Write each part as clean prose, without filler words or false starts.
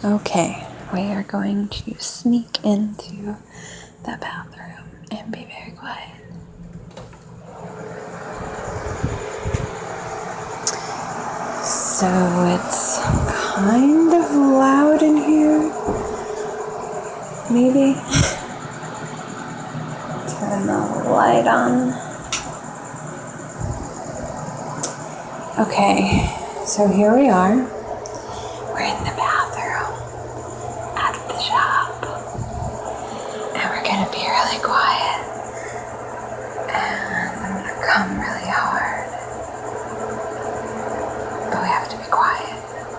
Okay, we are going to sneak into the bathroom and be very quiet. So it's kind of loud in here. Maybe. Turn the light on. Okay, so here we are. We're in the bathroom at the shop. And we're gonna be really quiet. And I'm gonna come really hard. But we have to be quiet.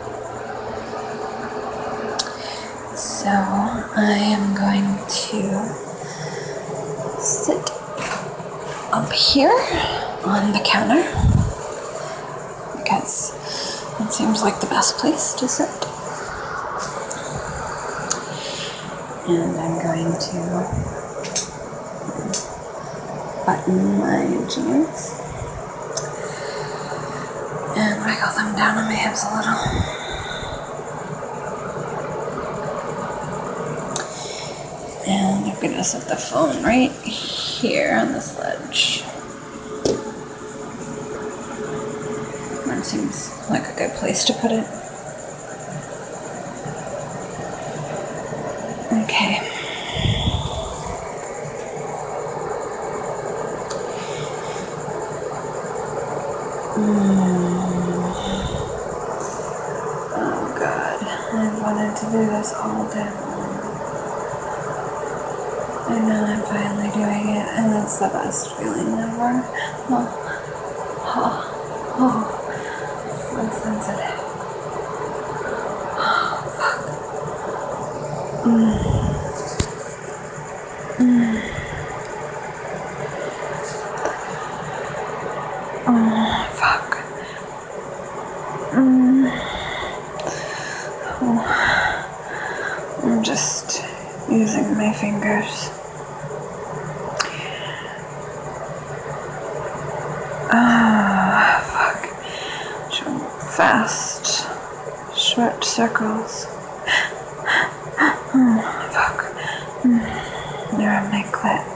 So I am going to sit up here on the counter because it seems like the best place to sit. And I'm going to button my jeans and wiggle them down on my hips a little. And I'm gonna set the phone right here on this ledge. That seems like a good place to put it. Okay. Oh God, I've wanted to do this all day long. And now I'm finally doing it, and it's the best feeling ever. Oh, so sensitive. Oh, fuck. I'm just using my fingers. Fuck. Fast, short circles. Fuck. They're on my clit.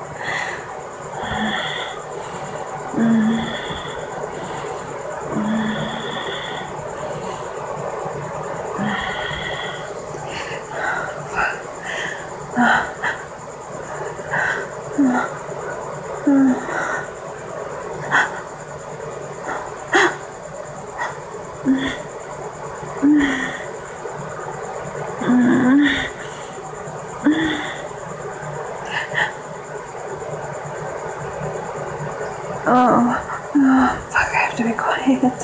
Oh, fuck, I have to be quiet.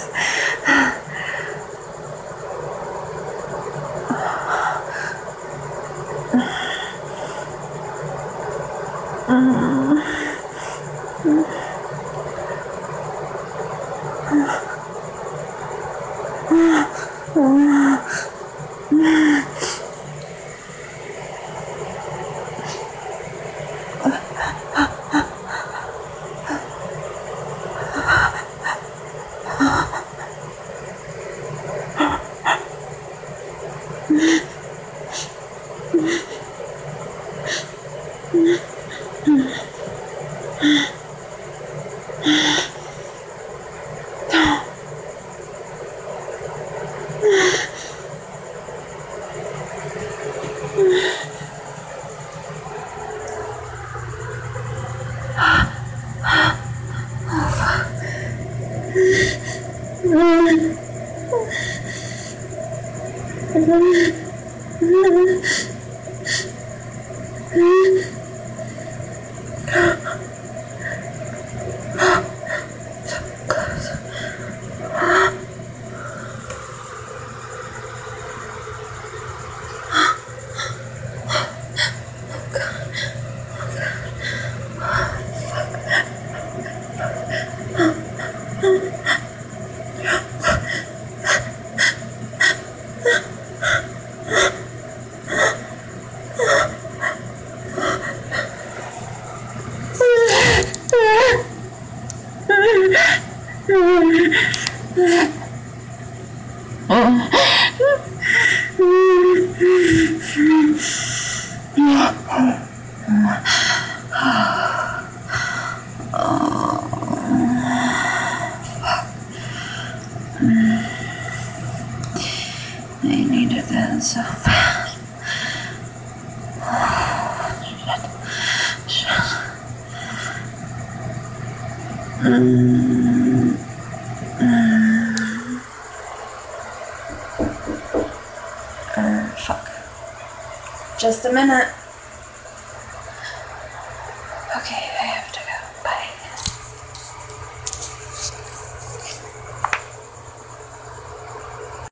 I needed that so bad. Fuck. Just a minute. Okay.